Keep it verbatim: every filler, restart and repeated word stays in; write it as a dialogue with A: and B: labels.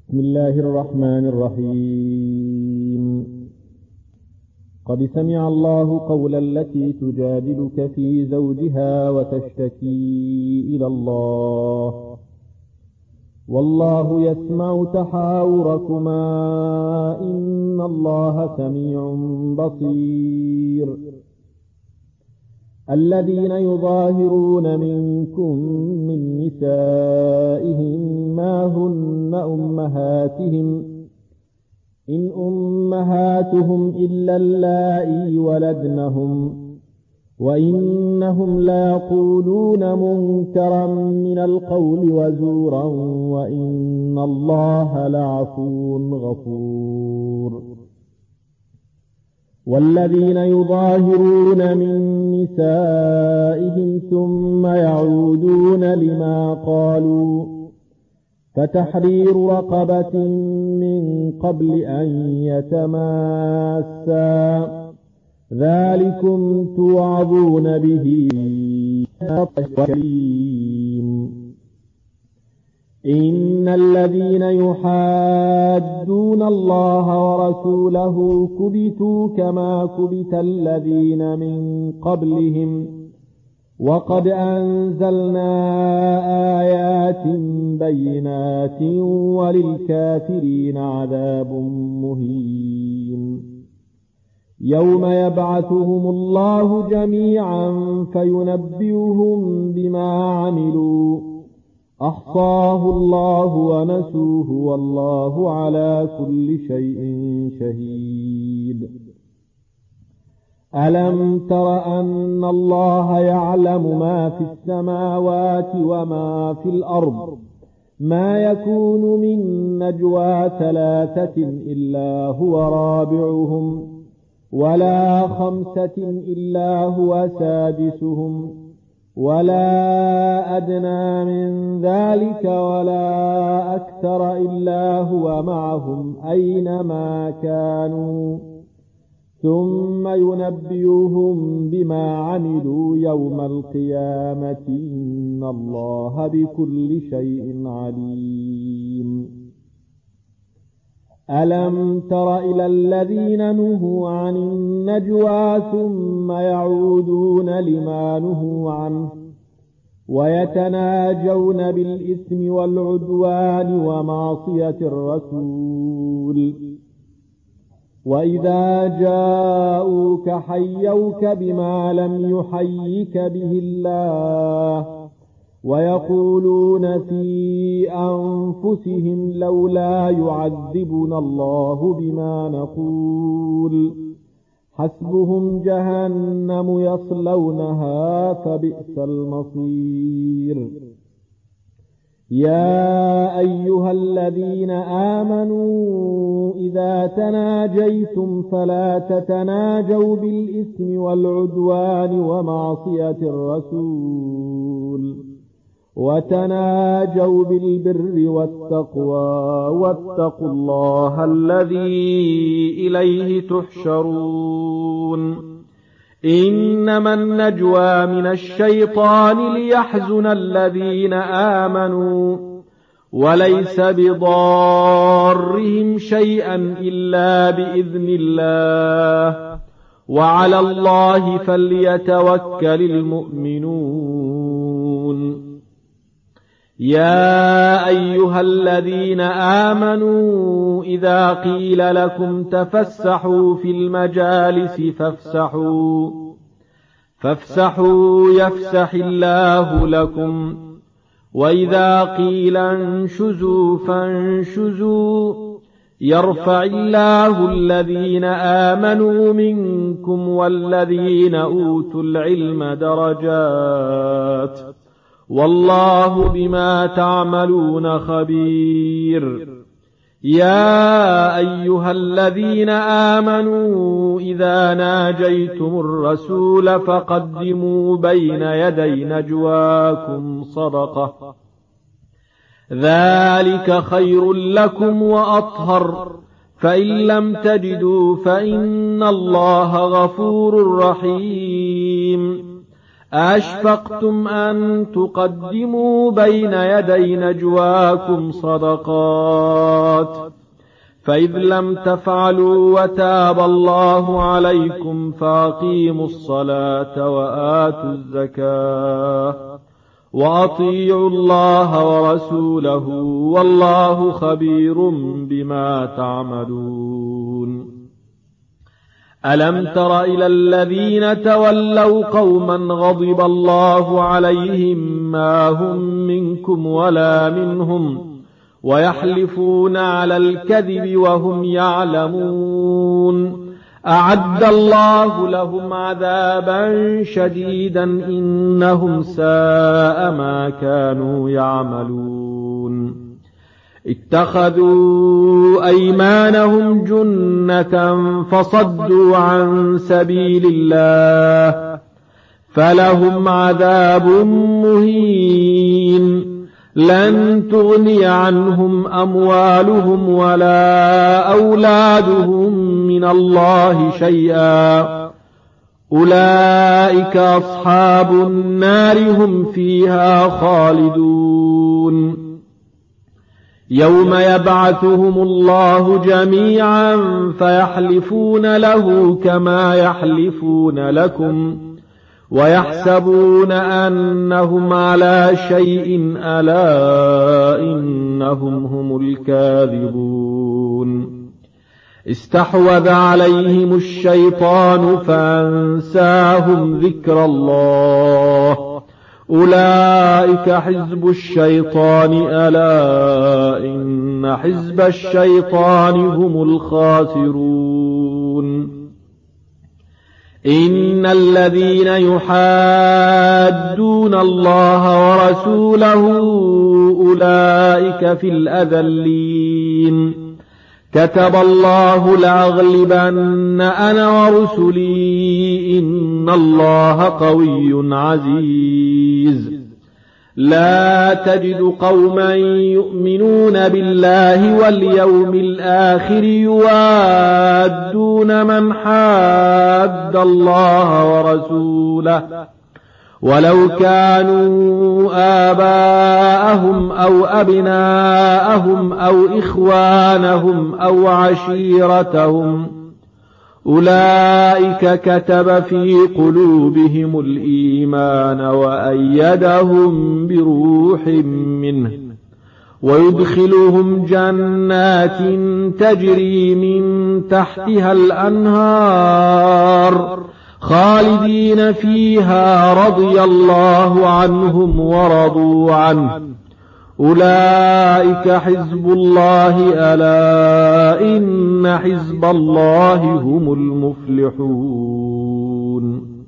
A: بسم الله الرحمن الرحيم. قد سمع الله قول التي تجادلك في زوجها وتشتكي إلى الله والله يسمع تحاوركما إن الله سميع بصير. الذين يظاهرون منكم من نسائهم ما هن أمهاتهم إن أمهاتهم إلا اللائي ولدنهم وإنهم ليقولون منكرا من القول وزورا وإن الله لعفو غفور. والذين يظاهرون من نسائهم ثم يعودون لما قالوا فتحرير رقبة من قبل أن يتماسا ذلكم توعظون به. إن الذين يحادون الله ورسوله كبتوا كما كبت الذين من قبلهم وقد أنزلنا آيات بينات وللكافرين عذاب مهين. يوم يبعثهم الله جميعا فينبئهم بما عملوا أحصاه الله ونسوه والله على كل شيء شهيد. ألم تر أن الله يعلم ما في السماوات وما في الأرض ما يكون من نجوى ثلاثة إلا هو رابعهم ولا خمسة إلا هو سادسهم ولا أدنى من ذلك ولا أكثر إلا هو معهم أينما كانوا ثم ينبئهم بما عملوا يوم القيامة إن الله بكل شيء عليم. ألم تر إلى الذين نهوا عن النجوى ثم يعودون لما نهوا عنه ويتناجون بالإثم والعدوان ومعصية الرسول وإذا جاءوك حيوك بما لم يحيك به الله ويقولون في أنفسهم لولا يعذبنا الله بما نقول حسبهم جهنم يصلونها فبئس المصير. يا أيها الذين آمنوا إذا تناجيتم فلا تتناجوا بالإثم والعدوان ومعصية الرسول وتناجوا بالبر والتقوى واتقوا الله الذي إليه تحشرون. إنما النجوى من الشيطان ليحزن الذين آمنوا وليس بضارهم شيئا إلا بإذن الله وعلى الله فليتوكل المؤمنون. يا أيها الذين آمنوا إذا قيل لكم تفسحوا في المجالس فافسحوا فافسحوا يفسح الله لكم وإذا قيل انشزوا فانشزوا يرفع الله الذين آمنوا منكم والذين أوتوا العلم درجات والله بما تعملون خبير. يا أيها الذين آمنوا إذا ناجيتم الرسول فقدموا بين يدي نجواكم صدقة ذلك خير لكم وأطهر فإن لم تجدوا فإن الله غفور رحيم. أَأَشْفَقْتُمْ أَن تُقَدِّمُوا بَيْنَ يَدَيْ نَجْوَاكُمْ صَدَقَاتٍ فَإِذْ لَمْ تَفْعَلُوا وَتَابَ اللَّهُ عَلَيْكُمْ فَأَقِيمُوا الصَّلَاةَ وَآتُوا الزَّكَاةَ وَأَطِيعُوا اللَّهَ وَرَسُولَهُ وَاللَّهُ خَبِيرٌ بِمَا تَعْمَلُونَ أَلَمْ تَرَ إِلَى الَّذِينَ تَوَلَّوْا قَوْمًا غَضِبَ اللَّهُ عَلَيْهِمْ مَا هُمْ مِنكُمْ وَلَا مِنْهُمْ وَيَحْلِفُونَ عَلَى الْكَذِبِ وَهُمْ يَعْلَمُونَ أَعَدَّ اللَّهُ لَهُمْ عَذَابًا شَدِيدًا إِنَّهُمْ سَاءَ مَا كَانُوا يَعْمَلُونَ اتَّخَذُوا أَيْمَانَهُمْ جُنَّةً فَصَدُّوا عَن سَبِيلِ اللَّهِ فَلَهُمْ عَذَابٌ مُهِينٌ لَن تُغْنِيَ عَنْهُمْ أَمْوَالُهُمْ وَلَا أَوْلَادُهُم مِّنَ اللَّهِ شَيْئًا أُولَئِكَ أَصْحَابُ النَّارِ هُمْ فِيهَا خَالِدُونَ يَوْمَ يَبْعَثُهُمُ اللَّهُ جَمِيعًا فَيَحْلِفُونَ لَهُ كَمَا يَحْلِفُونَ لَكُمْ وَيَحْسَبُونَ أَنَّهُمْ عَلَى شَيْءٍ أَلَا إِنَّهُمْ هُمُ الْكَاذِبُونَ اسْتَحْوَذَ عَلَيْهِمُ الشَّيْطَانُ فَأَنسَاهُمْ ذِكْرَ اللَّهِ أُولَئِكَ حِزْبُ الشَّيْطَانِ أَلَا إِنَّ حِزْبَ الشَّيْطَانِ هُمُ الْخَاسِرُونَ إِنَّ الَّذِينَ يُحَادُّونَ اللَّهَ وَرَسُولَهُ أُولَئِكَ في الْأَذَلِّينَ كَتَبَ اللَّهُ لَأَغْلِبَنَّ أَنَا وَرُسُلِي إِنَّ اللَّهَ قَوِيٌّ عَزِيزٌ لَا تَجِدُ قَوْمًا يُؤْمِنُونَ بِاللَّهِ وَالْيَوْمِ الْآخِرِ يُوَادُّونَ مَنْ حَادَّ اللَّهَ وَرَسُولَهُ وَلَوْ كَانُوا آبَاءَهُمْ أَوْ أَبْنَاءَهُمْ أَوْ إِخْوَانَهُمْ أَوْ عَشِيرَتَهُمْ أُولَئِكَ كَتَبَ فِي قُلُوبِهِمُ الْإِيمَانَ وَأَيَّدَهُم بِرُوحٍ مِّنْهُ وَيُدْخِلُهُمْ جَنَّاتٍ تَجْرِي مِن تَحْتِهَا الْأَنْهَارُ خَالِدِينَ فِيهَا رَضِيَ اللَّهُ عَنْهُمْ وَرَضُوا عَنْهُ أُولَئِكَ حِزْبُ اللَّهِ أَلَا إِنَّ حِزْبَ اللَّهِ هُمُ الْمُفْلِحُونَ